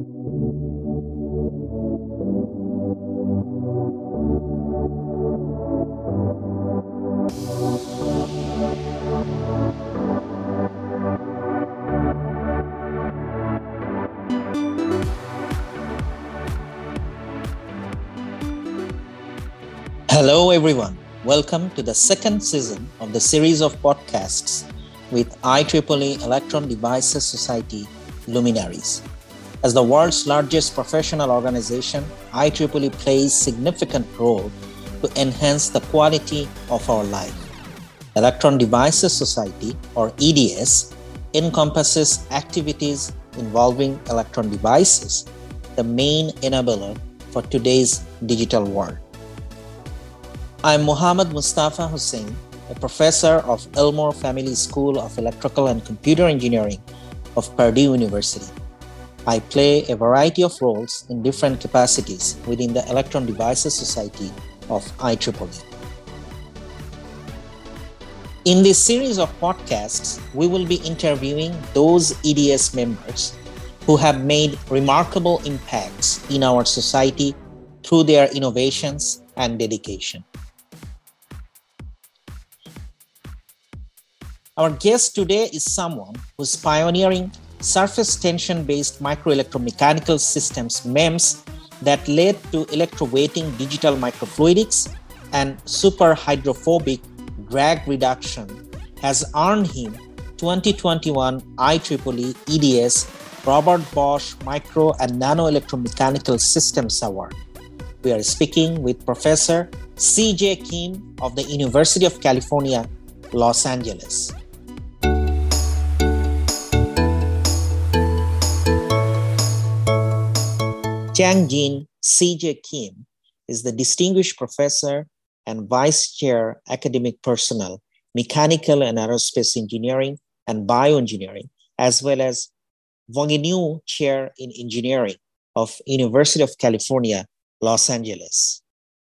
Hello, everyone. Welcome to the second season of the series of podcasts with IEEE Electron Devices Society luminaries. As the world's largest professional organization, IEEE plays significant role to enhance the quality of our life. Electron Devices Society, or EDS, encompasses activities involving electron devices, the main enabler for today's digital world. I'm Muhammad Mustafa Hussain, a professor of Elmore Family School of Electrical and Computer Engineering of Purdue University. I play a variety of roles in different capacities within the Electron Devices Society of IEEE. In this series of podcasts, we will be interviewing those EDS members who have made remarkable impacts in our society through their innovations and dedication. Our guest today is someone who's pioneering surface tension-based microelectromechanical systems MEMS that led to electroweighting digital microfluidics and superhydrophobic drag reduction has earned him 2021 IEEE EDS Robert Bosch Micro and Nano Electromechanical Systems Award. We are speaking with Professor C.J. Kim of the University of California, Los Angeles. Chang-Jin C.J. Kim is the Distinguished Professor and Vice Chair Academic Personnel, Mechanical and Aerospace Engineering and Bioengineering, as well as Wang Chair in Engineering of University of California, Los Angeles.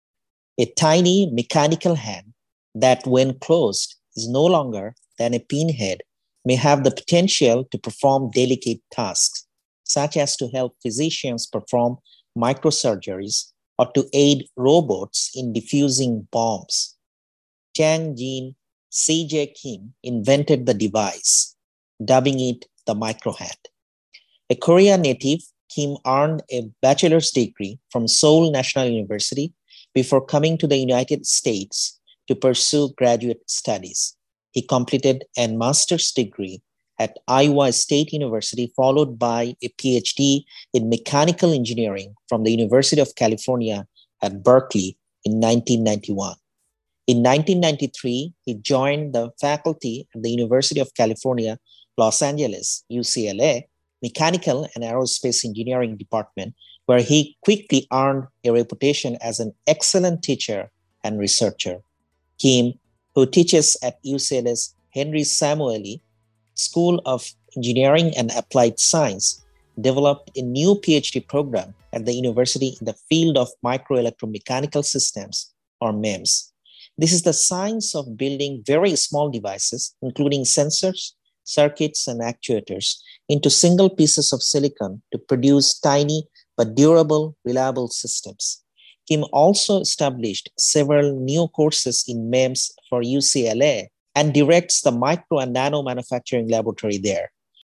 A tiny mechanical hand that, when closed, is no longer than a pinhead, may have the potential to perform delicate tasks, such as to help physicians perform microsurgeries or to aid robots in defusing bombs. Chang-Jin C.J. Kim invented the device, dubbing it the microhand. A Korea native, Kim earned a bachelor's degree from Seoul National University before coming to the United States to pursue graduate studies. He completed a master's degree at Iowa State University, followed by a PhD in mechanical engineering from the University of California at Berkeley in 1991. In 1993, he joined the faculty at the University of California, Los Angeles, UCLA, Mechanical and Aerospace Engineering Department, where he quickly earned a reputation as an excellent teacher and researcher. Kim, who teaches at UCLA's Henry Samueli School of Engineering and Applied Science, developed a new PhD program at the university in the field of microelectromechanical systems, or MEMS. This is the science of building very small devices, including sensors, circuits, and actuators, into single pieces of silicon to produce tiny but durable, reliable systems. Kim also established several new courses in MEMS for UCLA and directs the micro and nano manufacturing laboratory there.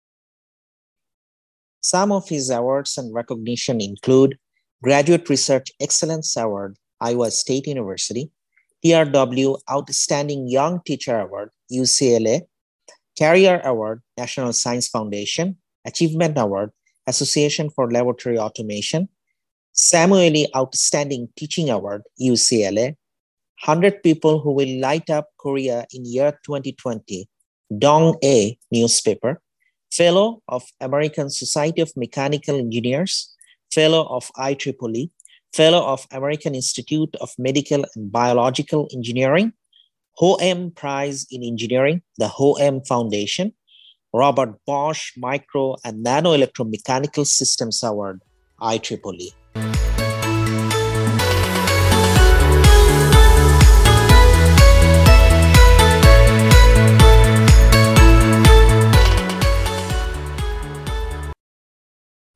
Some of his awards and recognition include Graduate Research Excellence Award, Iowa State University, TRW Outstanding Young Teacher Award, UCLA, Career Award, National Science Foundation, Achievement Award, Association for Laboratory Automation, Samueli Outstanding Teaching Award, UCLA, 100 People Who Will Light Up Korea in Year 2020, Dong-A newspaper, Fellow of American Society of Mechanical Engineers, Fellow of IEEE, Fellow of American Institute of Medical and Biological Engineering, Ho-Em Prize in Engineering, the Ho-Em Foundation, Robert Bosch Micro and Nano Electromechanical Systems Award, IEEE.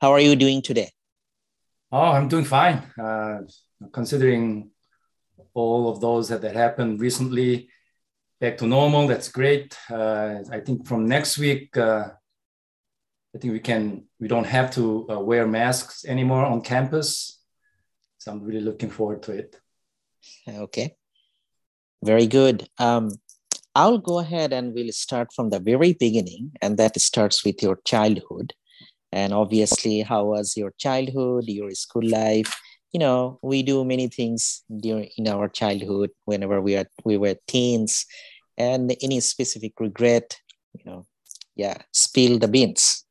How are you doing today? Oh, I'm doing fine. Considering all of those that happened recently, back to normal, that's great. I think from next week, I think we don't have to wear masks anymore on campus. So I'm really looking forward to it. Okay, very good. I'll go ahead and we'll start from the very beginning, and that starts with your childhood. And obviously, how was your childhood, your school life? We do many things during in our childhood whenever we were teens, and any specific regret, yeah, spill the beans.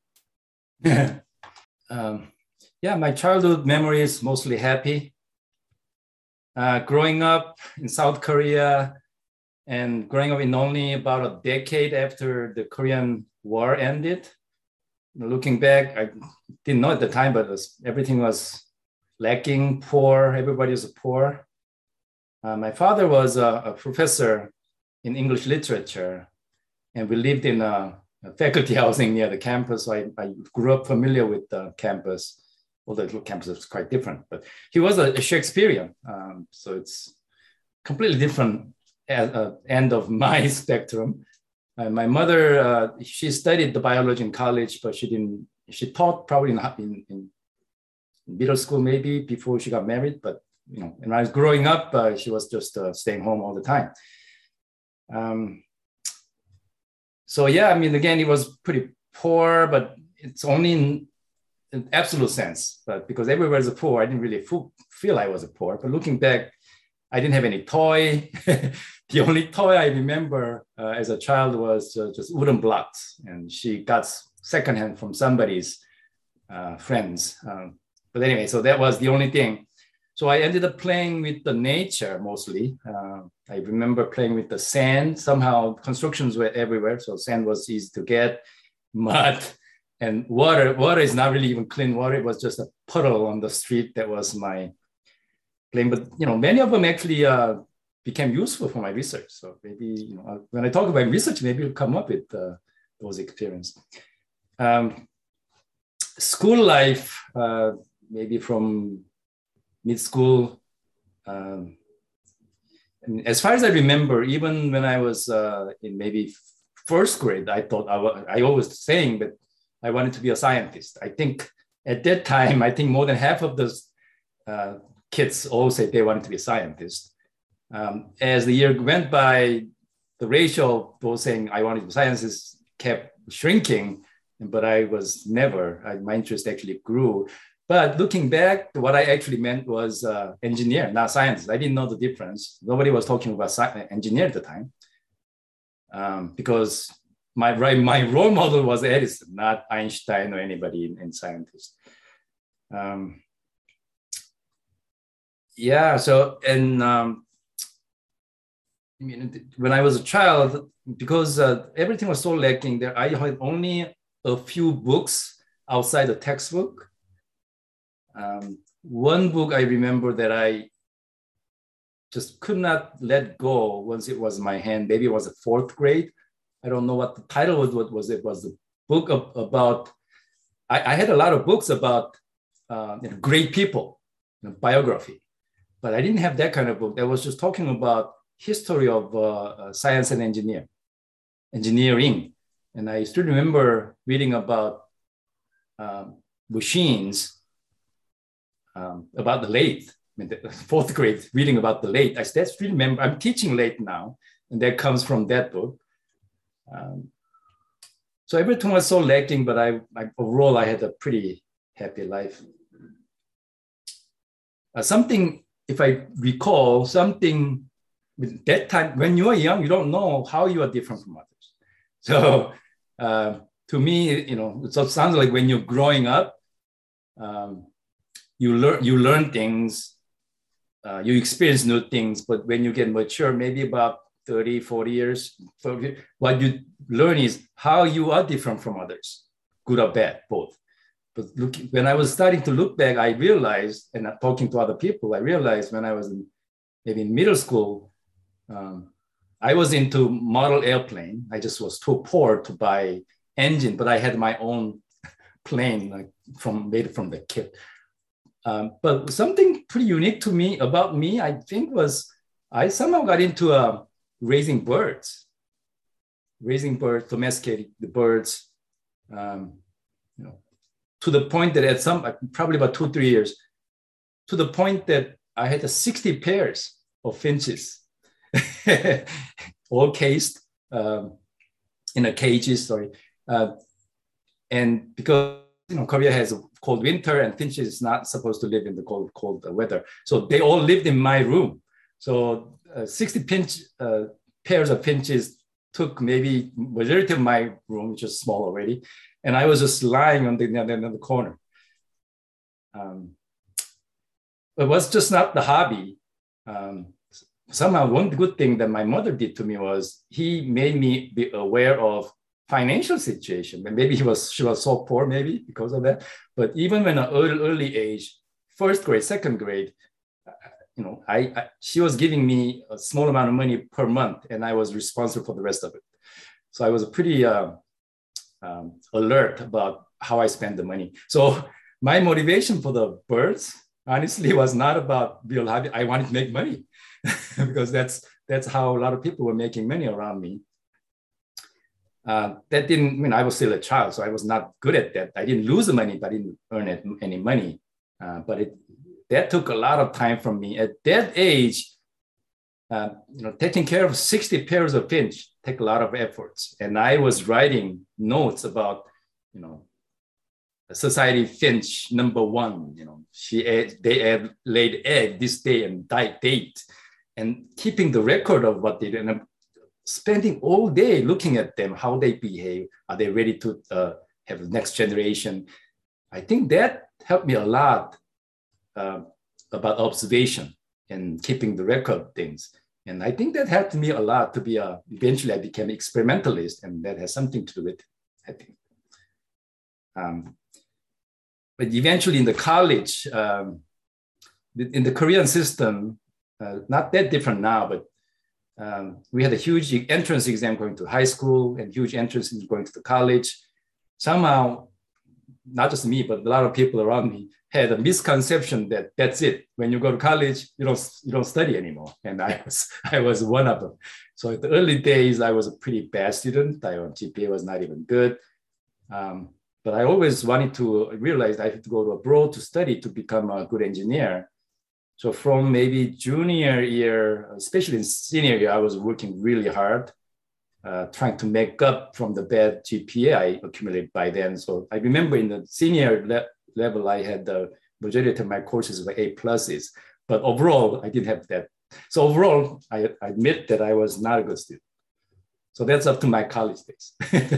um, yeah, my childhood memory is mostly happy. Growing up in South Korea and growing up in only about a decade after the Korean War ended. Looking back, I didn't know at the time, but everything was lacking, poor. Everybody was poor. My father was a professor in English literature, and we lived in a faculty housing near the campus. So I grew up familiar with the campus, although the campus was quite different. But he was a Shakespearean, so it's completely different end of my spectrum. My mother, she studied the biology in college, but she taught probably in middle school, maybe before she got married. But, when I was growing up, she was just staying home all the time. So, yeah, I mean, again, it was pretty poor, but it's only in an absolute sense. But because everywhere is poor, I didn't really feel I was poor. But looking back, I didn't have any toy. The only toy I remember as a child was just wooden blocks, and she got secondhand from somebody's friends. But anyway, so that was the only thing. So I ended up playing with the nature mostly. I remember playing with the sand. Somehow constructions were everywhere, so sand was easy to get. Mud and water. Water is not really even clean water. It was just a puddle on the street. That was my playing. But many of them actually became useful for my research. So maybe when I talk about research, maybe you'll come up with those experiences. School life, maybe from mid-school. As far as I remember, even when I was in maybe first grade, I thought I always saying that I wanted to be a scientist. I think at that time, I think more than half of those kids all said they wanted to be a scientist. As the year went by, the ratio of those saying I wanted to be scientists kept shrinking, but I was never, my interest actually grew. But looking back, what I actually meant was engineer, not scientist. I didn't know the difference. Nobody was talking about engineer at the time, because my role model was Edison, not Einstein or anybody in scientist. Yeah, so, and when I was a child, because everything was so lacking there, I had only a few books outside the textbook. One book I remember that I just could not let go once it was in my hand. Maybe it was the fourth grade. I don't know what the title was. What was it? Was the book about? I had a lot of books about great people, biography, but I didn't have that kind of book. That was just talking about history of science and engineering. And I still remember reading about machines, about the lathe. The fourth grade, reading about the lathe. I still remember, I'm teaching lathe now, and that comes from that book. So everything was so lacking, but overall, I had a pretty happy life. Something, if I recall, something with that time, when you are young, you don't know how you are different from others. So to me, it sounds like when you're growing up, you learn things, you experience new things, but when you get mature, maybe about 30, 40 years, what you learn is how you are different from others, good or bad, both. But when I was starting to look back, I realized, and talking to other people, I realized when I was maybe in middle school, I was into model airplane. I just was too poor to buy engine, but I had my own plane, like made from the kit. But something pretty unique to me about me, I think, was I somehow got into raising birds, domesticating the birds, to the point that at probably about 2-3 years, to the point that I had 60 pairs of finches, all cased in a cages. And because Korea has a cold winter and finches is not supposed to live in the cold weather, so they all lived in my room. So 60 pairs of finches took maybe majority of my room, which is small already, and I was just lying on the corner. It was just not the hobby. Somehow, one good thing that my mother did to me was he made me be aware of financial situation. And maybe she was so poor, maybe because of that. But even when an early age, first grade, second grade, she was giving me a small amount of money per month, and I was responsible for the rest of it. So I was pretty alert about how I spend the money. So my motivation for the birds, honestly, was not about real hobby. I wanted to make money because that's how a lot of people were making money around me. That didn't mean I was still a child, so I was not good at that. I didn't lose the money, but I didn't earn any money. That took a lot of time from me. At that age, taking care of 60 pairs of finch take a lot of efforts. And I was writing notes about, society finch number 1. They laid egg this day and date, and keeping the record of what they did. And I'm spending all day looking at them, how they behave. Are they ready to have the next generation? I think that helped me a lot about observation and keeping the record of things. And I think that helped me a lot to be eventually I became an experimentalist, and that has something to do with it, I think. But eventually in the college, in the Korean system, not that different now, but we had a huge entrance exam going to high school and huge entrance going to the college. Somehow, not just me, but a lot of people around me had a misconception that that's it. When you go to college, you don't study anymore. And I was one of them. So in the early days, I was a pretty bad student. My GPA was not even good. But I always wanted to realize I had to go abroad to study to become a good engineer. So from maybe junior year, especially in senior year, I was working really hard, trying to make up from the bad GPA I accumulated by then. So I remember in the senior level, I had the majority of my courses were A+. But overall, I didn't have that. So overall, I admit that I was not a good student. So that's up to my college days.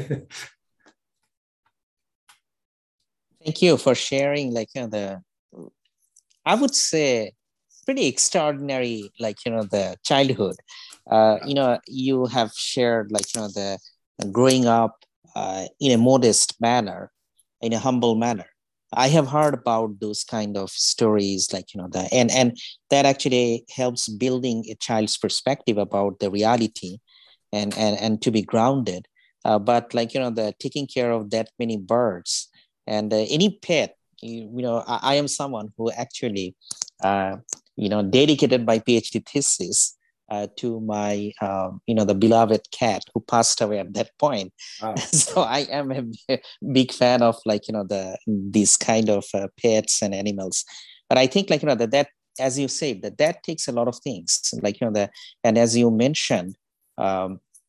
Thank you for sharing, I would say, pretty extraordinary, the childhood. You have shared, the growing up in a modest manner, in a humble manner. I have heard about those kind of stories, and that actually helps building a child's perspective about the reality and to be grounded. But the taking care of that many birds and any pet, I am someone who actually, dedicated my PhD thesis to my, the beloved cat who passed away at that point. Wow. So I am a big fan of these kind of pets and animals. But I think that as you said, that takes a lot of things, and as you mentioned, I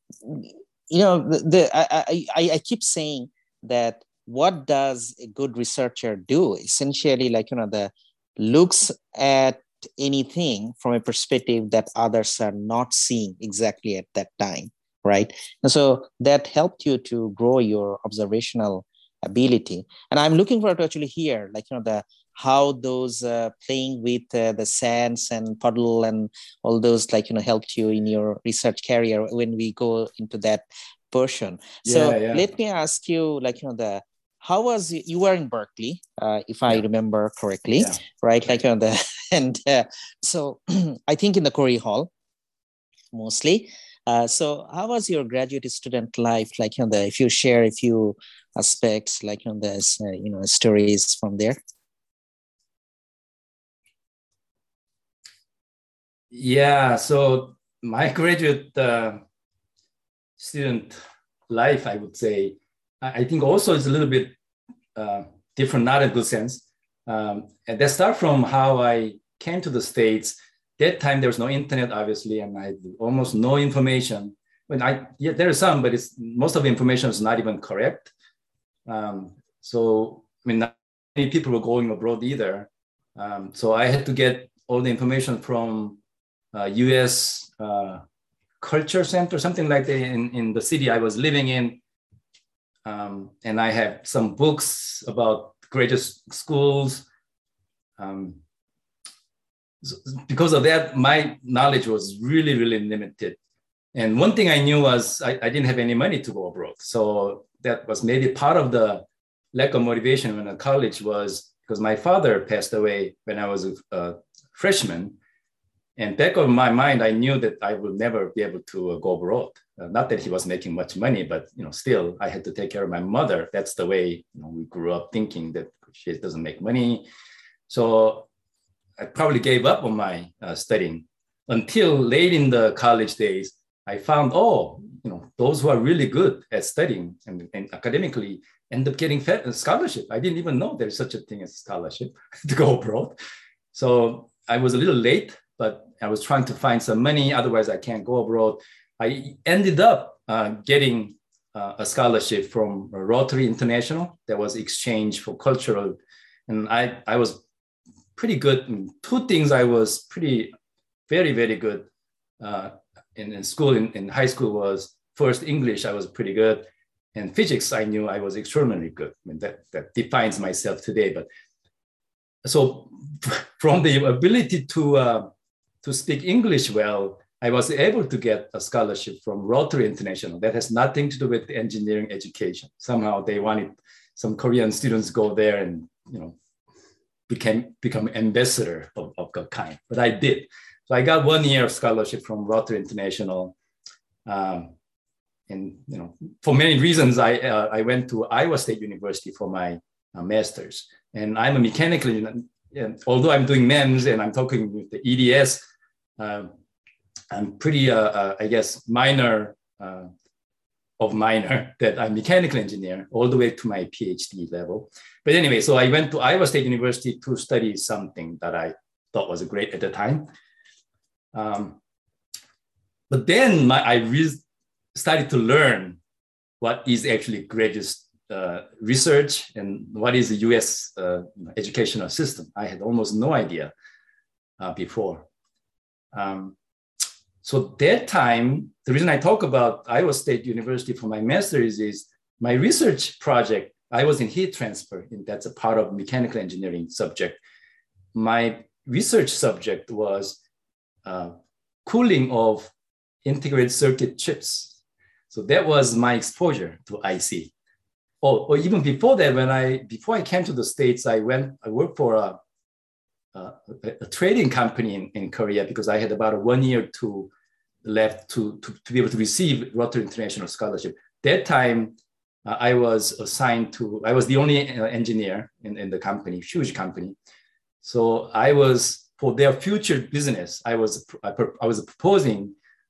keep saying that what does a good researcher do? Essentially, looks at anything from a perspective that others are not seeing exactly at that time, right? And so that helped you to grow your observational ability. And I'm looking forward to actually hear, how those playing with the sands and puddle and all those, helped you in your research career when we go into that portion. So let me ask you, how was you were in Berkeley, if I remember correctly, right? So I think in the Corey Hall mostly. So how was your graduate student life? Like, if you share a few aspects, like on this, stories from there. Yeah, so my graduate student life, I would say, I think also is a little bit different, not in a good sense. And that start from how I came to the States. That time there was no internet, obviously, and I had almost no information. There is some, but most of the information is not even correct. So I mean, not many people were going abroad either. So I had to get all the information from U.S. Culture Center, something like that, in the city I was living in. And I have some books about graduate schools. Because of that, my knowledge was really, really limited. And one thing I knew was I didn't have any money to go abroad. So that was maybe part of the lack of motivation when I college was because my father passed away when I was a freshman. And back of my mind, I knew that I would never be able to go abroad. Not that he was making much money, but still I had to take care of my mother. That's the way we grew up thinking that she doesn't make money. So I probably gave up on my studying until late in the college days. I found, those who are really good at studying and academically end up getting a scholarship. I didn't even know there's such a thing as a scholarship to go abroad. So I was a little late, but I was trying to find some money. Otherwise, I can't go abroad. I ended up getting a scholarship from Rotary International. That was exchange for cultural. And I was pretty good. Two things I was very, very good in school, in high school was first English, I was pretty good. And physics, I knew I was extraordinarily good. I mean, that defines myself today. But so from the ability to speak English well, I was able to get a scholarship from Rotary International. That has nothing to do with engineering education. Somehow they wanted some Korean students go there and become ambassador of that kind. But I did. So I got 1 year of scholarship from Rotary International. And for many reasons, I went to Iowa State University for my master's. And I'm a mechanical engineer. Although I'm doing MEMS and I'm talking with the EDS, I'm pretty, I guess, minor of minor that I'm a mechanical engineer all the way to my PhD level. But anyway, so I went to Iowa State University to study something that I thought was great at the time. But then I started to learn what is actually graduate research and what is the US educational system. I had almost no idea before. So that time, the reason I talk about Iowa State University for my master's is my research project. I was in heat transfer, and that's a part of mechanical engineering subject. My research subject was cooling of integrated circuit chips. So that was my exposure to IC. Or even before that, before I came to the States, I worked for a trading company in Korea because I had about 1 year left to be able to receive Rotary International Scholarship. That time, I was the only engineer in the company, huge company. So I was, for their future business, I was proposing,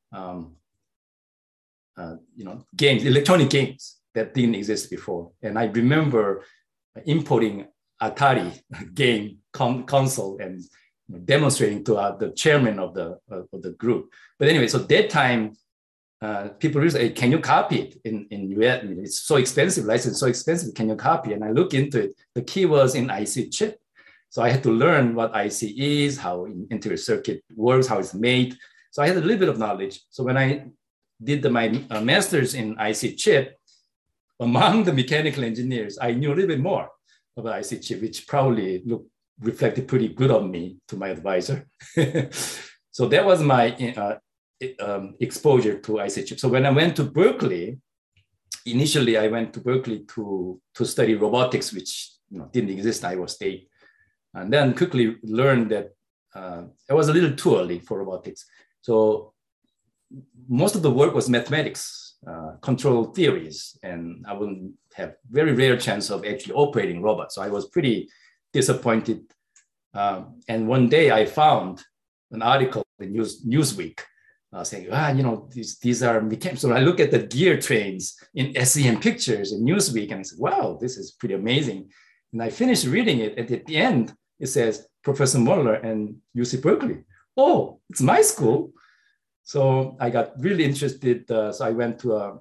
games, electronic games that didn't exist before. And I remember importing Atari game console and demonstrating to the chairman of the group. But anyway, so that time, people really say, can you copy it in US? I mean, it's so expensive, license so expensive, can you copy? And I look into it. The key was in IC chip. So I had to learn what IC is, how integrated circuit works, how it's made. So I had a little bit of knowledge. So when I did my master's in IC chip, among the mechanical engineers, I knew a little bit more about IC chip, which probably reflected pretty good on me to my advisor. So that was my exposure to IC chip. So when I went to Berkeley, initially I went to Berkeley to study robotics, which didn't exist at Iowa State. And then quickly learned that it was a little too early for robotics. So most of the work was mathematics, control theories, and I wouldn't have very rare chance of actually operating robots. So I was pretty disappointed. And one day I found an article in Newsweek saying, these are mechanics. So I look at the gear trains in SEM Pictures in Newsweek, and I said, wow, this is pretty amazing. And I finished reading it, and at the end, it says, Professor Muller and UC Berkeley. Oh, it's my school. So I got really interested. So I went to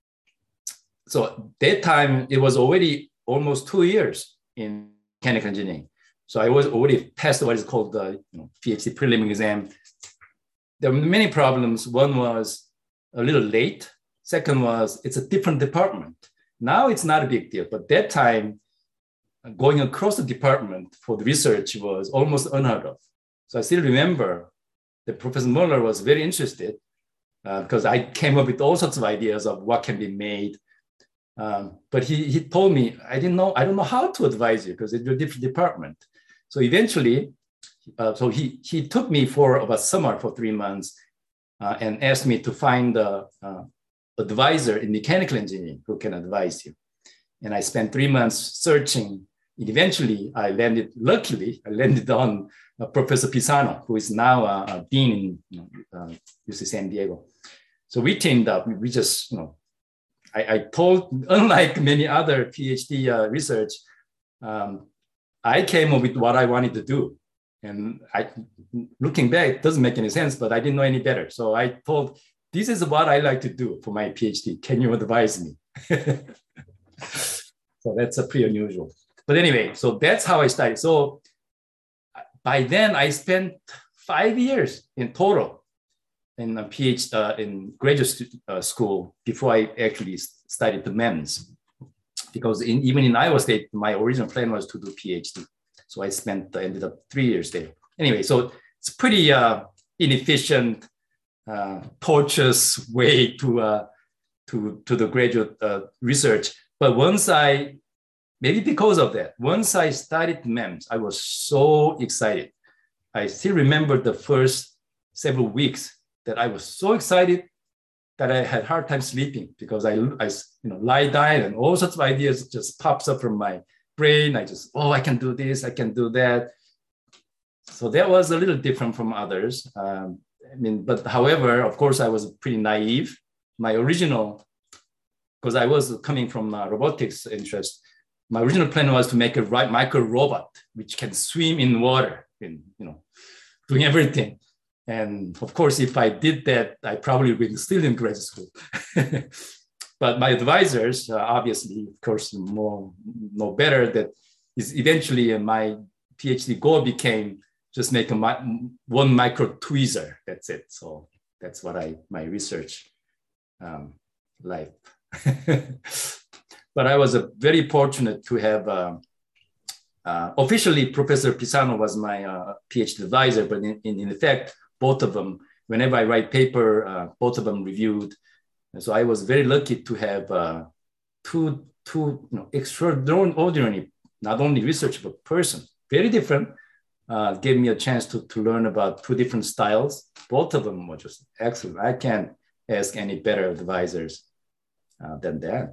so that time, it was already almost 2 years in mechanical engineering. So I was already passed what is called the PhD prelim exam. There were many problems. One was a little late. Second was it's a different department. Now it's not a big deal, but that time going across the department for the research was almost unheard of. So I still remember that Professor Muller was very interested because I came up with all sorts of ideas of what can be made. But he told me, I don't know how to advise you because it's a different department. So eventually, so he took me for about summer for 3 months and asked me to find an advisor in mechanical engineering who can advise you. And I spent 3 months searching. And eventually, luckily, I landed on Professor Pisano, who is now a dean in UC San Diego. So we teamed up. We just, I told, unlike many other PhD research, I came up with what I wanted to do. And looking back, it doesn't make any sense, but I didn't know any better. So I told, this is what I like to do for my PhD. Can you advise me? So that's pretty unusual. But anyway, so that's how I started. So by then I spent 5 years in total in a PhD in graduate school before I actually studied the MEMS. Because even in Iowa State, my original plan was to do PhD. So I ended up 3 years there. Anyway, so it's pretty inefficient, tortuous way to the graduate research. But maybe because of that, once I studied MEMS, I was so excited. I still remember the first several weeks that I was so excited that I had a hard time sleeping because I lie down and all sorts of ideas just pops up from my brain. I can do this, I can do that. So that was a little different from others. But however, of course, I was pretty naive. My original, because I was coming from robotics interest, my original plan was to make a micro robot which can swim in water and doing everything. And of course, if I did that, I probably would be still in graduate school. But my advisors, obviously, of course, know better that is eventually my PhD goal became just make one micro tweezer. That's it. So that's what my research life. But I was very fortunate to have officially Professor Pisano was my PhD advisor, but in effect, both of them, whenever I write paper, both of them reviewed. And so I was very lucky to have two extraordinary, not only research, but person, very different, gave me a chance to learn about two different styles. Both of them were just excellent. I can't ask any better advisors than that.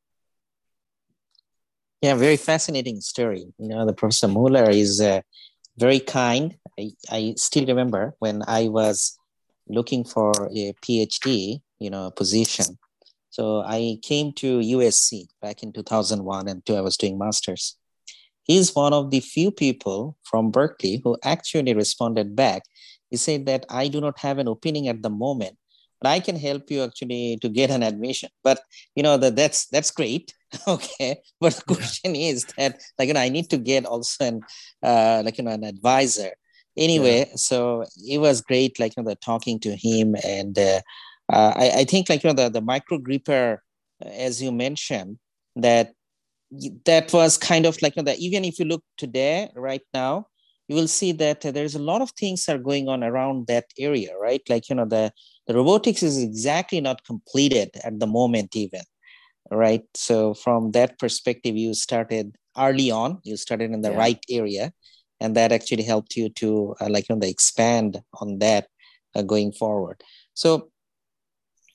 Yeah, very fascinating story. The Professor Muller is very kind. I still remember when I was looking for a PhD, position. So I came to USC back in 2001 and I was doing master's. He's one of the few people from Berkeley who actually responded back. He said that I do not have an opening at the moment, but I can help you actually to get an admission. But that's great. Okay. But the question is that I need to get also an advisor. Anyway, so it was great, the talking to him. And I think the micro gripper, as you mentioned, that was kind of even if you look today, right now, you will see that there's a lot of things are going on around that area, right? The robotics is exactly not completed at the moment even, right? So from that perspective, you started early on, you started in the right area, and that actually helped you to expand on that going forward. So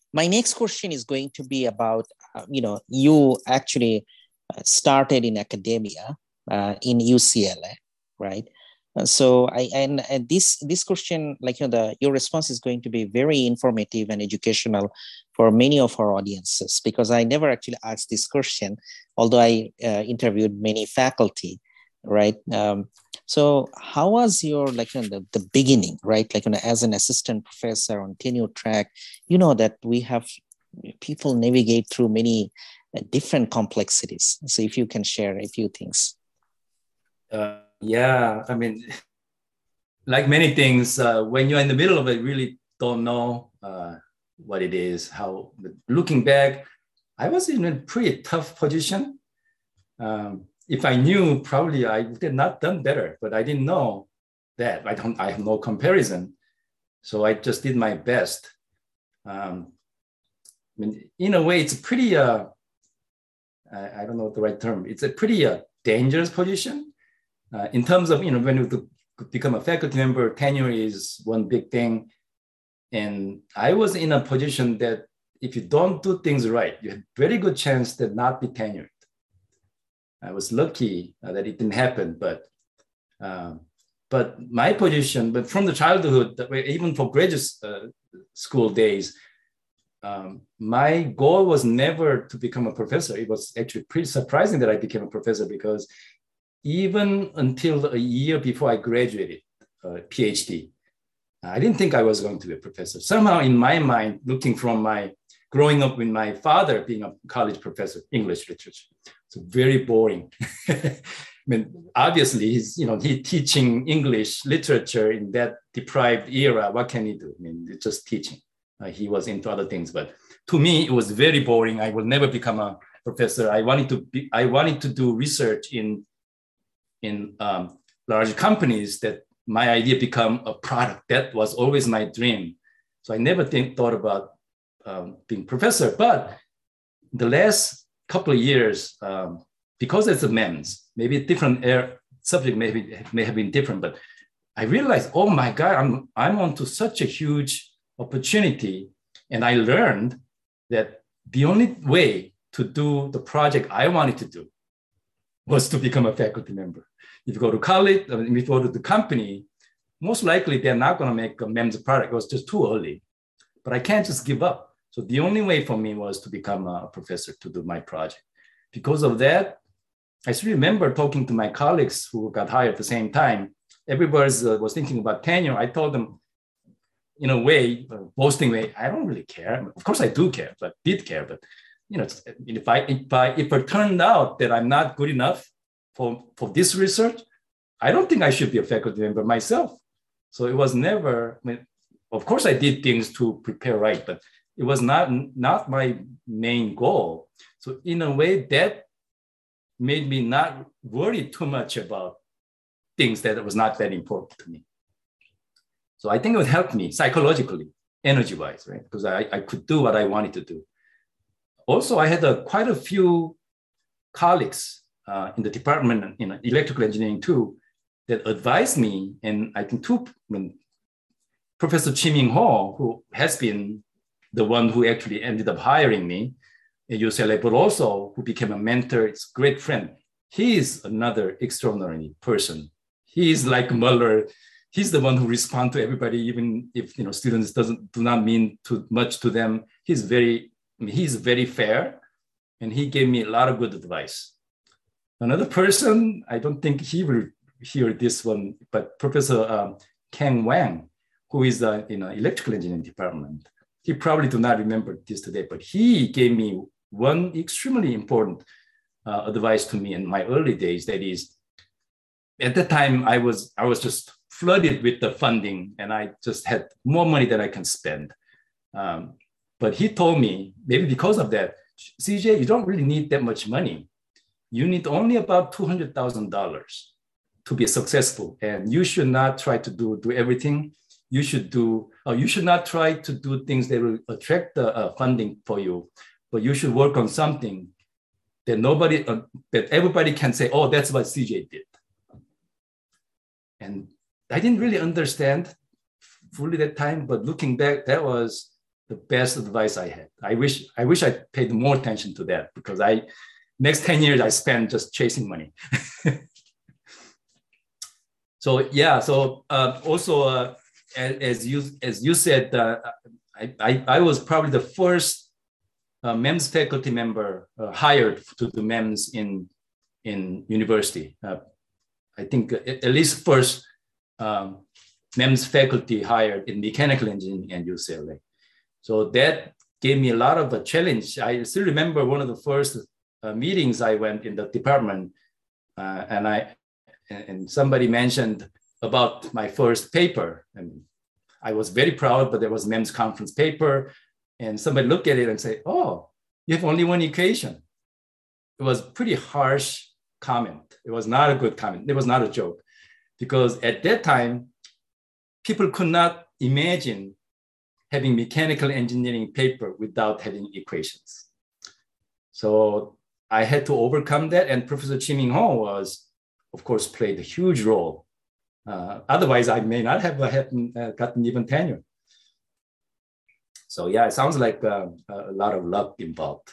My next question is going to be about, you actually started in academia in UCLA, right? So and this question, like your response is going to be very informative and educational for many of our audiences, because I never actually asked this question, although I interviewed many faculty, right? So how was your the beginning, right? As an assistant professor on tenure track, that we have people navigate through many different complexities. So if you can share a few things. Yeah, I mean, like many things, when you're in the middle of it, really don't know what it is. How, looking back, I was in a pretty tough position. If I knew, probably I would have not done better, but I didn't know that. I have no comparison. So I just did my best. I mean, in a way, it's a pretty, I don't know the right term. It's a pretty dangerous position in terms of, when you become a faculty member, tenure is one big thing. And I was in a position that if you don't do things right, you have very good chance to not be tenured. I was lucky that it didn't happen, but my position, but from the childhood, even for graduate school days, my goal was never to become a professor. It was actually pretty surprising that I became a professor, because even until a year before I graduated, PhD, I didn't think I was going to be a professor. Somehow in my mind, looking from my growing up with my father being a college professor, English literature, so very boring. I mean, obviously he's teaching English literature in that deprived era. What can he do? I mean, it's just teaching. He was into other things, but to me, it was very boring. I will never become a professor. I wanted to do research in large companies, that my idea become a product. That was always my dream. So I never thought about being professor. But the last couple of years, because it's a MEMS, maybe a different subject may have been different, but I realized, oh my God, I'm onto such a huge opportunity. And I learned that the only way to do the project I wanted to do was to become a faculty member. If you go to college, if you go to the company, most likely they're not going to make a MEMS product. It was just too early. But I can't just give up. So the only way for me was to become a professor to do my project. Because of that, I still remember talking to my colleagues who got hired at the same time. Everybody was thinking about tenure. I told them, in a way, boasting way, I don't really care. Of course I do care, but did care. But if it turned out that I'm not good enough for this research, I don't think I should be a faculty member myself. So it was never, of course I did things to prepare right, but it was not my main goal. So in a way, that made me not worry too much about things that was not that important to me. So I think it would help me psychologically, energy-wise, right? Because I could do what I wanted to do. Also, I had quite a few colleagues in the department, in electrical engineering too, that advised me. And I think Professor Chiming Ho, who has been the one who actually ended up hiring me at UCLA, but also who became a mentor, it's a great friend. He is another extraordinary person. He is like Muller. He's the one who responds to everybody, even if students do not mean too much to them. He's very fair, and he gave me a lot of good advice. Another person, I don't think he will hear this one, but Professor Kang Wang, who is in the electrical engineering department. He probably do not remember this today, but he gave me one extremely important advice to me in my early days. That is, at the time I was just flooded with the funding, and I just had more money than I can spend. But he told me, maybe because of that, CJ, you don't really need that much money. You need only about $200,000 to be successful, and you should not try to do everything. You should not try to do things that will attract the funding for you, but you should work on something that everybody can say, oh, that's what CJ did. And I didn't really understand fully that time, but looking back, that was the best advice I had. I wish I paid more attention to that, because next 10 years I spent just chasing money. So yeah, so also as you said, I was probably the first MEMS faculty member hired to do MEMS in university. I think at least first MEMS faculty hired in mechanical engineering at UCLA. So that gave me a lot of a challenge. I still remember one of the first meetings I went in the department, and somebody mentioned about my first paper. And I was very proud, but there was MEMS conference paper, and somebody looked at it and said, "Oh, you have only one equation." It was pretty harsh comment. It was not a good comment. It was not a joke, because at that time, people could not imagine having mechanical engineering paper without having equations. So I had to overcome that, and Professor Chim-Ing Ho was, of course, played a huge role. Otherwise, I may not have gotten even tenure. So yeah, it sounds like a lot of luck involved.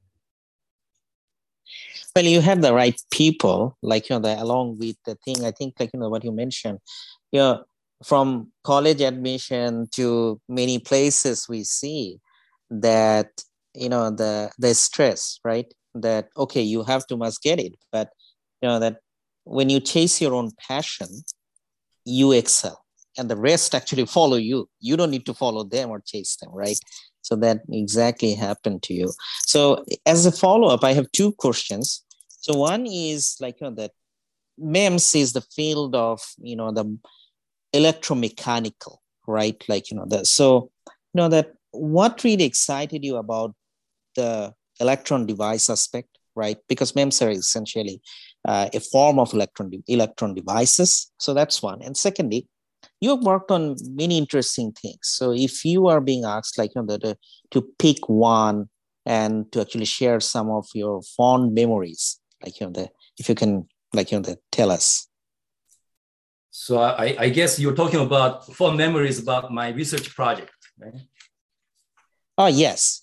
Well, you have the right people, like, along with the thing, I think, like, what you mentioned, from college admission to many places, we see that, the stress, right? That, okay, you must get it. But, that when you chase your own passion, you excel, and the rest actually follow you. You don't need to follow them or chase them, right? So that exactly happened to you. So as a follow-up, I have two questions. So one is like, that MEMS is the field of, the electromechanical, right? Like, that what really excited you about the electron device aspect, right? Because MEMS are essentially a form of electron devices. So that's one. And secondly, you have worked on many interesting things. So if you are being asked, like, to pick one and to actually share some of your fond memories, like, if you can, like, tell us. So I guess you're talking about fond memories about my research project, right? Oh, yes.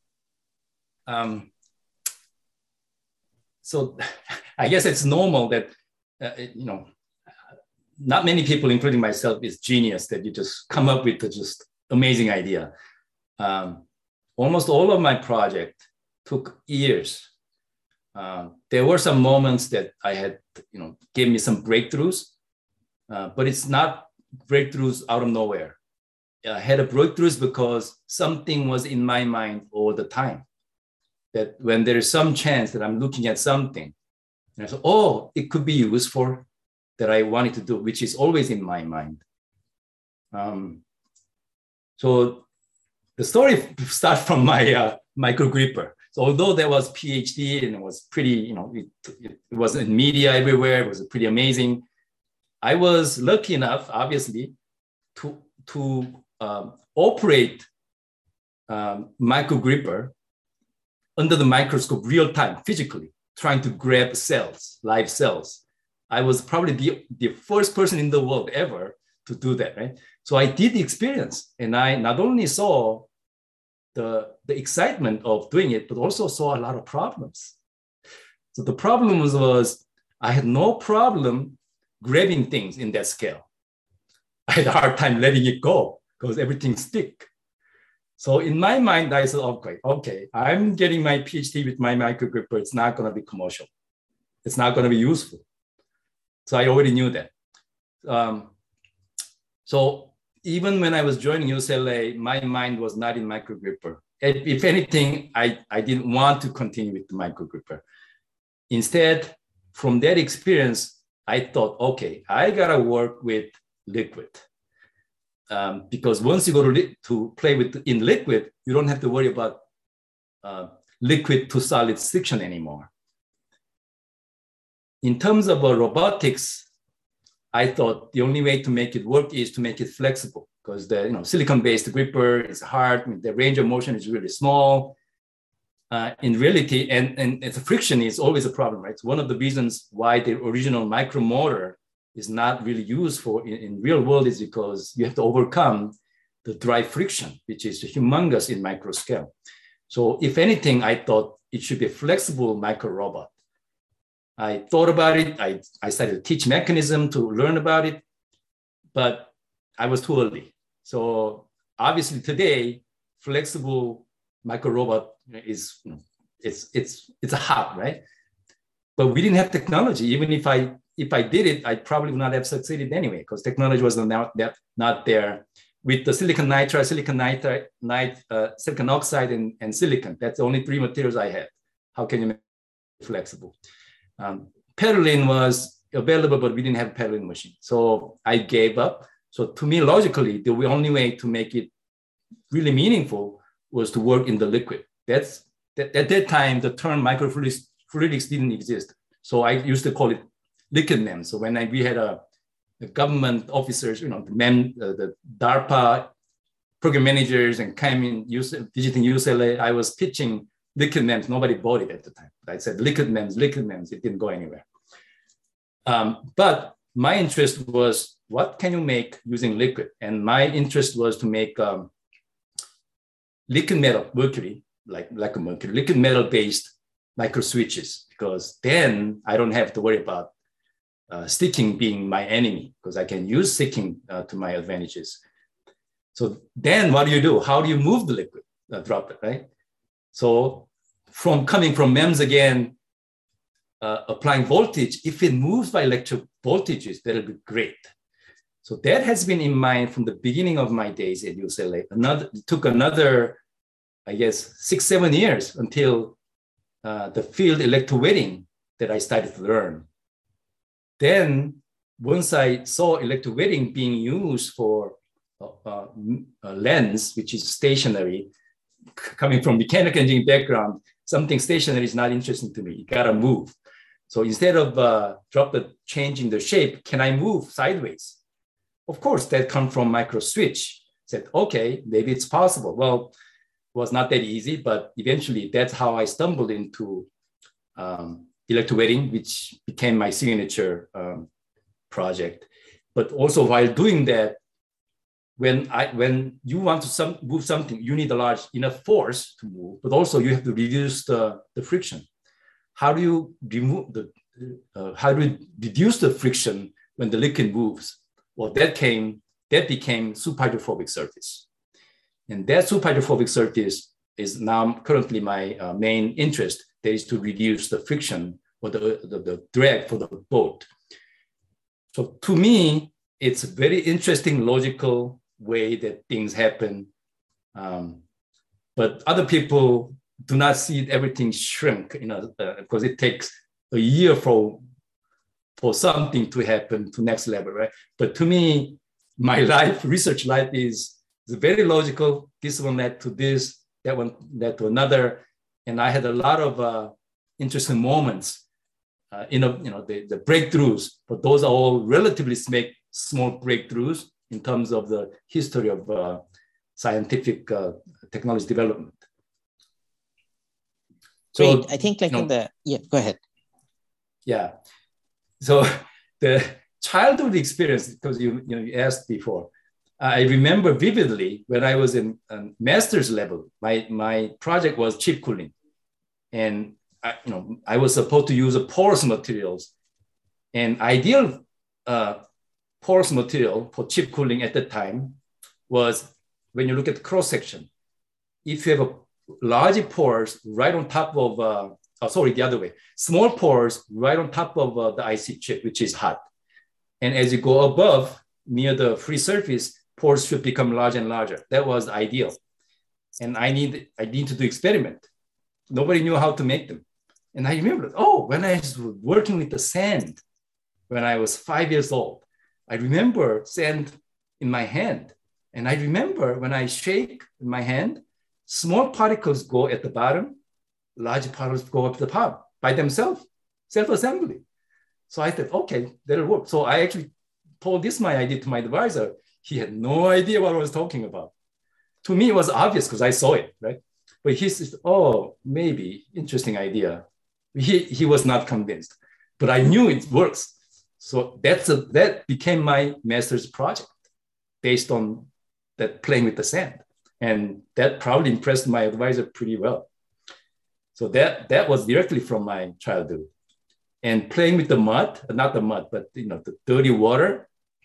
So I guess it's normal that, not many people, including myself, is genius that you just come up with a just amazing idea. Almost all of my project took years. There were some moments that I had, gave me some breakthroughs, but it's not breakthroughs out of nowhere. I had a breakthroughs because something was in my mind all the time. That when there is some chance that I'm looking at something, and I thought, oh, it could be used for that I wanted to do, which is always in my mind. So the story starts from my microgripper. So although there was PhD and it was pretty, it was in media everywhere, it was pretty amazing. I was lucky enough, obviously, to operate microgripper under the microscope real time, physically, trying to grab cells, live cells. I was probably the first person in the world ever to do that, right? So I did the experience, and I not only saw the excitement of doing it, but also saw a lot of problems. So the problem was I had no problem grabbing things in that scale. I had a hard time letting it go because everything stick. So in my mind, I said, okay, I'm getting my PhD with my microgripper. It's not going to be commercial. It's not going to be useful. So I already knew that. So even when I was joining UCLA, my mind was not in microgripper. If anything, I didn't want to continue with the microgripper. Instead, from that experience, I thought, okay, I got to work with liquid. Because once you go to play in liquid, you don't have to worry about liquid to solid friction anymore. In terms of robotics, I thought the only way to make it work is to make it flexible, because the silicon-based gripper is hard. The range of motion is really small. In reality, and the friction is always a problem, right? It's one of the reasons why the original micromotor is not really used in real world is because you have to overcome the dry friction, which is humongous in micro scale. So if anything, I thought it should be a flexible micro robot. I thought about it. I started to teach mechanism to learn about it, but I was too early. So obviously today, flexible micro robot is, it's a hot, right? But we didn't have technology. Even if I did it, I probably would not have succeeded anyway, because technology was not there. With the silicon nitride, silicon oxide, and silicon, that's the only three materials I had. How can you make it flexible? Pedaling was available, but we didn't have a pedaling machine. So I gave up. So to me, logically, the only way to make it really meaningful was to work in the liquid. At that time, the term microfluidics didn't exist. So I used to call it liquid MEMS. So when we had the government officers, the DARPA program managers, and came in visiting UCLA, I was pitching liquid MEMS. Nobody bought it at the time. I said liquid MEMS. It didn't go anywhere. But my interest was, what can you make using liquid? And my interest was to make liquid metal, mercury, like a mercury, liquid metal based micro switches, because then I don't have to worry about sticking being my enemy, because I can use sticking to my advantages. So then what do? How do you move the liquid droplet, right? So coming from MEMS again, applying voltage, if it moves by electric voltages, that'll be great. So that has been in mind from the beginning of my days at UCLA. It took another, I guess, 6-7 years until the field electrowetting that I started to learn. Then once I saw electrowetting being used for a lens, which is stationary, coming from mechanical engineering background, something stationary is not interesting to me. You gotta move. So instead of changing the shape, can I move sideways? Of course, that comes from micro switch. Said, okay, maybe it's possible. Well, it was not that easy, but eventually that's how I stumbled into electrowetting, which became my signature project. But also while doing that, when you want to move something, you need a large enough force to move, but also you have to reduce the friction. How do you reduce the friction when the liquid moves? Well, that became superhydrophobic surface. And that superhydrophobic surface is now currently my main interest. That is to reduce the friction or the drag for the boat. So to me, it's a very interesting, logical way that things happen. But other people do not see everything shrink, because it takes a year for something to happen to next level, right? But to me, my research life is very logical. This one led to this, that one led to another. And I had a lot of interesting moments, the breakthroughs, but those are all relatively small breakthroughs in terms of the history of scientific technology development. So, great. I think go ahead. Yeah. So the childhood experience, because you asked before, I remember vividly when I was in master's level, my project was chip cooling. And I was supposed to use porous materials. And ideal porous material for chip cooling at the time was, when you look at the cross section, if you have a large pores right on top of, the other way, small pores right on top of the IC chip, which is hot. And as you go above, near the free surface, pores should become larger and larger. That was ideal. And I need to do experiment. Nobody knew how to make them. And I remember, when I was working with the sand, when I was 5 years old, I remember sand in my hand. And I remember when I shake my hand, small particles go at the bottom, large particles go up the top by themselves, self-assembly. So I thought, okay, that'll work. So I actually told my idea to my advisor. He had no idea what I was talking about. To me, it was obvious because I saw it, right? But he said, maybe, interesting idea. He was not convinced, but I knew it works. So that became my master's project based on that playing with the sand. And that probably impressed my advisor pretty well. So that was directly from my childhood. And playing with the mud, not the mud, but the dirty water,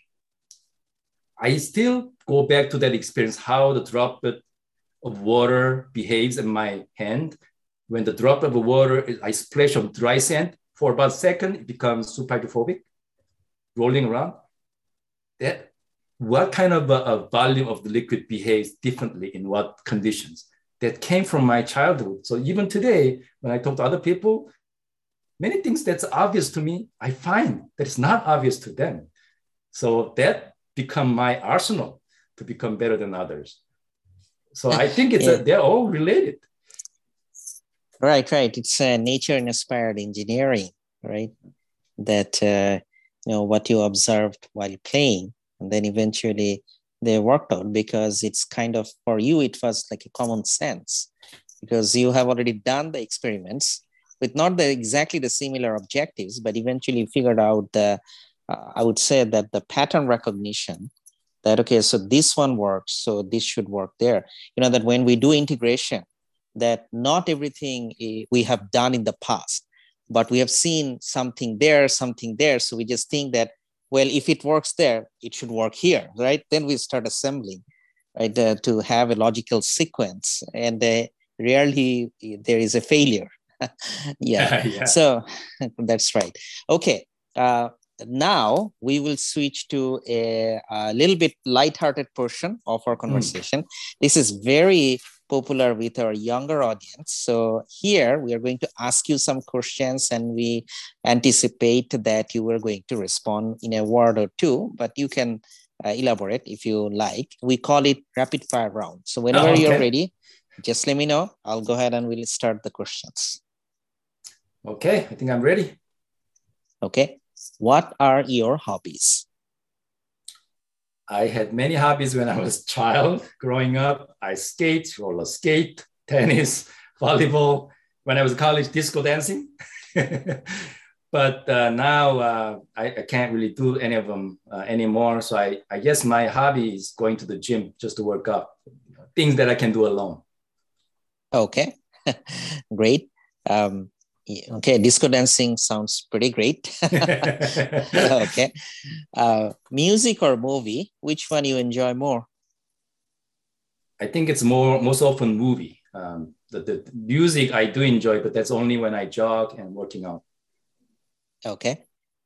I still go back to that experience, how the droplet of water behaves in my hand. When the drop of water, I splash on dry sand for about a second, it becomes super hydrophobic, rolling around. That what kind of a volume of the liquid behaves differently in what conditions? That came from my childhood. So even today, when I talk to other people, many things that's obvious to me, I find that it's not obvious to them. So that become my arsenal to become better than others. So I think they're all related. Right. It's nature-inspired engineering, right? That, what you observed while playing, and then eventually they worked out, because it's kind of, for you, it was like a common sense, because you have already done the experiments with not exactly the similar objectives, but eventually figured out I would say that the pattern recognition, that, okay, so this one works, so this should work there. That when we do integration, that not everything we have done in the past, but we have seen something there. So we just think that, well, if it works there, it should work here, right? Then we start assembling, right, to have a logical sequence. And rarely there is a failure. Yeah. So that's right. Okay. Now we will switch to a little bit lighthearted portion of our conversation. This is very popular with our younger audience. So here we are going to ask you some questions, and we anticipate that you are going to respond in a word or two, but you can elaborate if you like. We call it rapid fire round. So whenever you're ready, just let me know. I'll go ahead and we'll start the questions. Okay, I think I'm ready. Okay. What are your hobbies? I had many hobbies when I was a child. Growing up, I skate, roller skate, tennis, volleyball. When I was in college, disco dancing. But now I can't really do any of them anymore. So I guess my hobby is going to the gym just to work out. Things that I can do alone. Okay, great. Okay, disco dancing sounds pretty great. Okay. Music or movie, which one you enjoy more? I think it's most often movie. The music I do enjoy, but that's only when I jog and working out. Okay.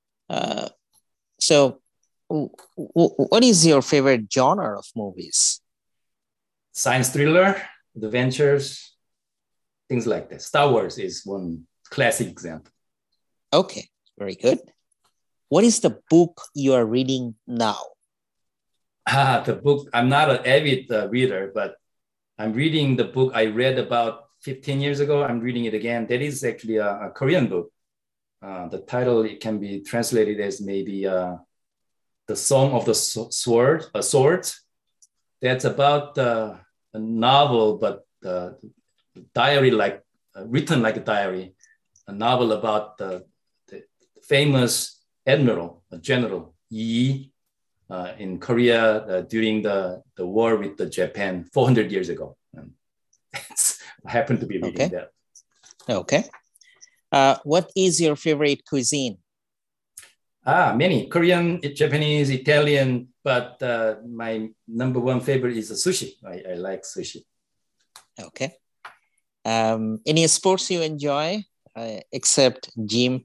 So what is your favorite genre of movies? Science thriller, adventures, things like that. Star Wars is one classic example. Okay, very good. What is the book you are reading now? The book, I'm not an avid reader, but I'm reading the book I read about 15 years ago. I'm reading it again. That is actually a Korean book. The title, it can be translated as maybe The Song of the Swords. That's about a novel, but diary, like written like a diary, a novel about the famous admiral, general Yi in Korea during the war with the Japan 400 years ago. And I happen to be reading that. Okay. What is your favorite cuisine? Many. Korean, Japanese, Italian, but my number one favorite is the sushi. I like sushi. Okay. Any sports you enjoy except gym?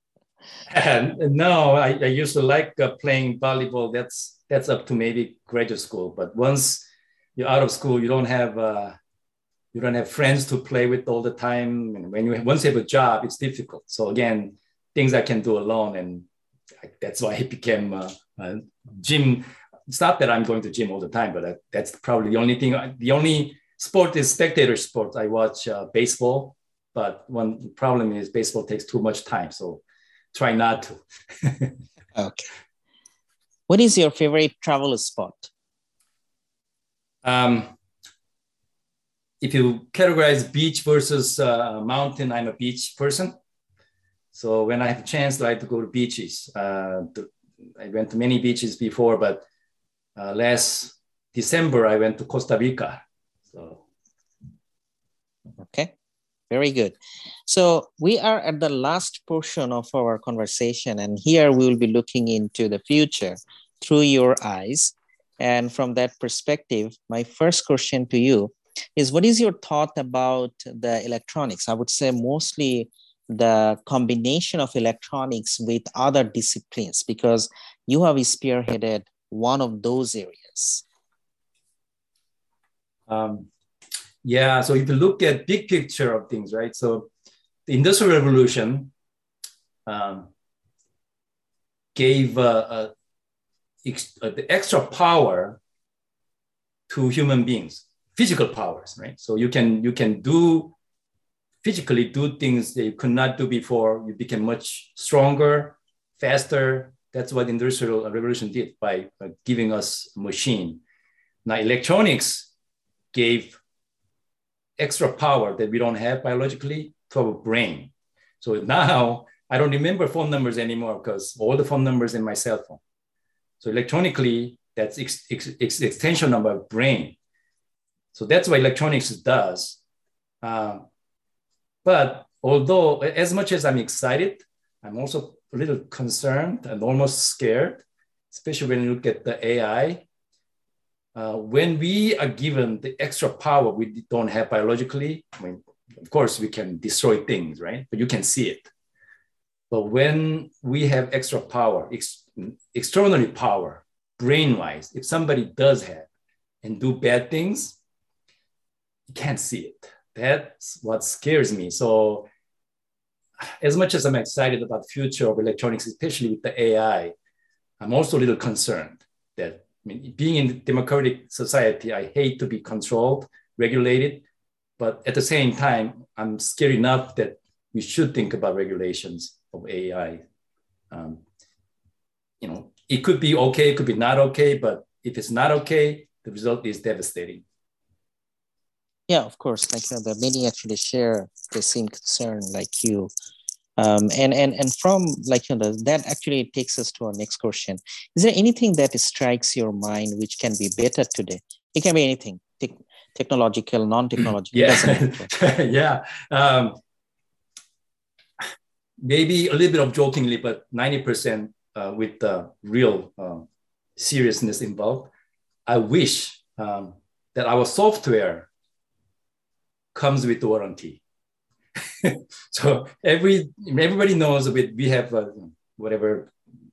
No, I used to like playing volleyball. That's up to maybe graduate school. But once you're out of school, you don't have friends to play with all the time. And once you have a job, it's difficult. So again, things I can do alone, and that's why it became gym. It's not that I'm going to gym all the time, but that's probably the only thing. The only sport is spectator sport. I watch baseball, but one problem is baseball takes too much time. So try not to. Okay. What is your favorite travel spot? If you categorize beach versus mountain, I'm a beach person. So when I have a chance, I like to go to beaches. I went to many beaches before, but last December, I went to Costa Rica. So. Okay, very good. So we are at the last portion of our conversation, and here we will be looking into the future through your eyes. And from that perspective, my first question to you is, what is your thought about the electronics? I would say mostly the combination of electronics with other disciplines, because you have spearheaded one of those areas. Yeah, so if you look at big picture of things, right? So the Industrial Revolution gave the extra power to human beings, physical powers, right? So you can physically do things that you could not do before. You became much stronger, faster. That's what the Industrial Revolution did by giving us a machine. Now electronics gave extra power that we don't have biologically to our brain. So now I don't remember phone numbers anymore because all the phone numbers in my cell phone. So electronically, that's extension of our brain. So that's what electronics does. But although as much as I'm excited, I'm also a little concerned and almost scared, especially when you look at the AI. When we are given the extra power we don't have biologically, I mean, of course, we can destroy things, right? But you can see it. But when we have extra power, extraordinary power, brain-wise, if somebody does have and do bad things, you can't see it. That's what scares me. So as much as I'm excited about the future of electronics, especially with the AI, I'm also a little concerned that, I mean, being in a democratic society, I hate to be controlled, regulated, but at the same time, I'm scared enough that we should think about regulations of AI. It could be okay, it could be not okay, but if it's not okay, the result is devastating. Yeah, of course. The many actually share the same concern like you. And from that actually takes us to our next question. Is there anything that strikes your mind which can be better today? It can be anything, technological, non-technological. Yeah. Yeah. Maybe a little bit of jokingly, but 90% with the real seriousness involved. I wish that our software comes with warranty. So everybody knows we have whatever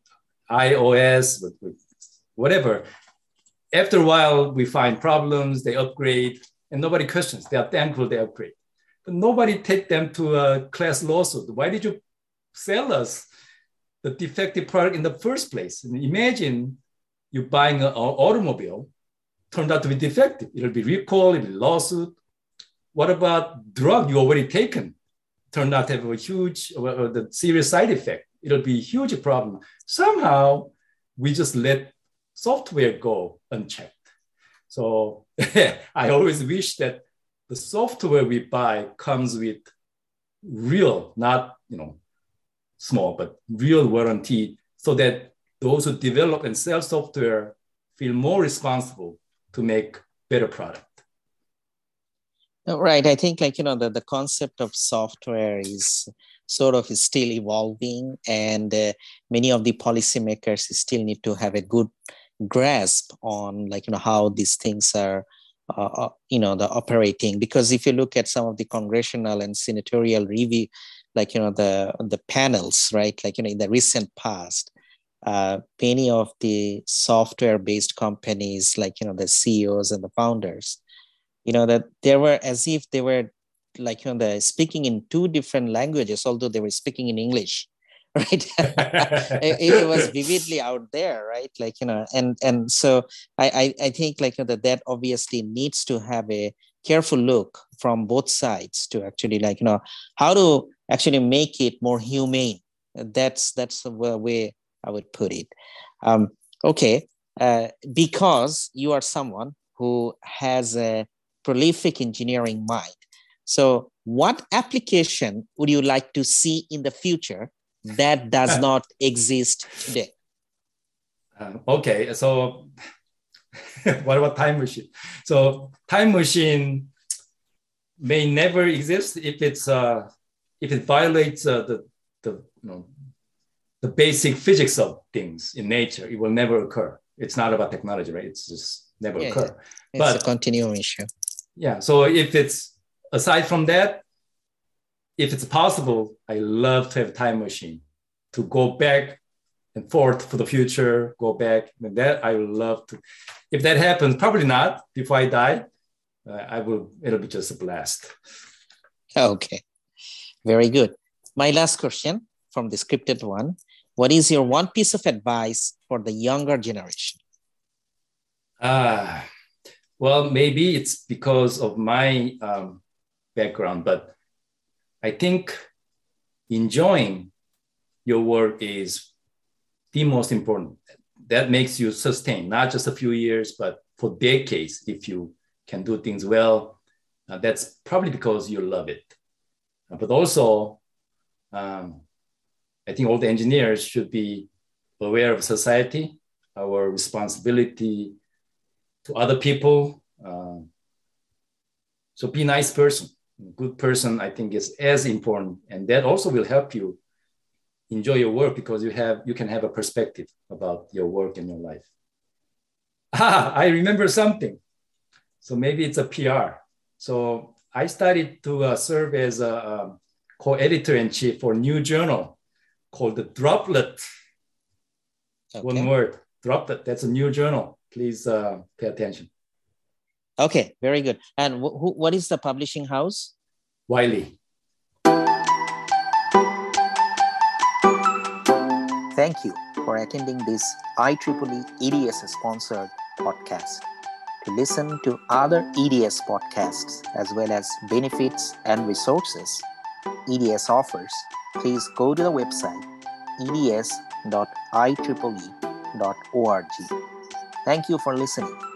iOS, whatever. After a while, we find problems, they upgrade, and nobody questions. They are thankful they upgrade. But nobody take them to a class lawsuit. Why did you sell us the defective product in the first place? And imagine you buying an automobile, turned out to be defective. It'll be recall, it'll be lawsuit. What about drug you already taken? Turned out to have a huge, the serious side effect. It'll be a huge problem. Somehow, we just let software go unchecked. So I always wish that the software we buy comes with real, not small, but real warranty, so that those who develop and sell software feel more responsible to make better product. Right. I think the concept of software is still evolving, and many of the policymakers still need to have a good grasp on how these things are the operating. Because if you look at some of the congressional and senatorial review, the panels, right, in the recent past, many of the software based companies, the CEOs and the founders, that they were as if they were speaking in two different languages, although they were speaking in English, right? it was vividly out there, right? And so I think that obviously needs to have a careful look from both sides to actually how to actually make it more humane. That's the way I would put it. Okay, because you are someone who has a prolific engineering mind. So what application would you like to see in the future that does not exist today? Okay, so What about time machine? So time machine may never exist if it violates the basic physics of things in nature. It will never occur. It's not about technology, right? It's just never occur. Yeah. It's a continuum issue. Yeah. So if it's aside from that, if it's possible, I love to have a time machine to go back and forth for the future, go back. And that I would love to. If that happens, probably not before I die. It'll be just a blast. Okay. Very good. My last question from the scripted one. What is your one piece of advice for the younger generation? Well, maybe it's because of my background, but I think enjoying your work is the most important. That makes you sustain, not just a few years, but for decades. If you can do things well, that's probably because you love it. But also, I think all the engineers should be aware of society, our responsibility to other people. So be a nice person. A good person, I think, is as important. And that also will help you enjoy your work because you can have a perspective about your work and your life. I remember something. So maybe it's a PR. So I started to serve as a co-editor-in-chief for a new journal called The Droplet. Okay. One word, Droplet. That's a new journal. Please pay attention. Okay, very good. And what is the publishing house? Wiley. Thank you for attending this IEEE EDS-sponsored podcast. To listen to other EDS podcasts as well as benefits and resources EDS offers, please go to the website eds.ieee.org. Thank you for listening.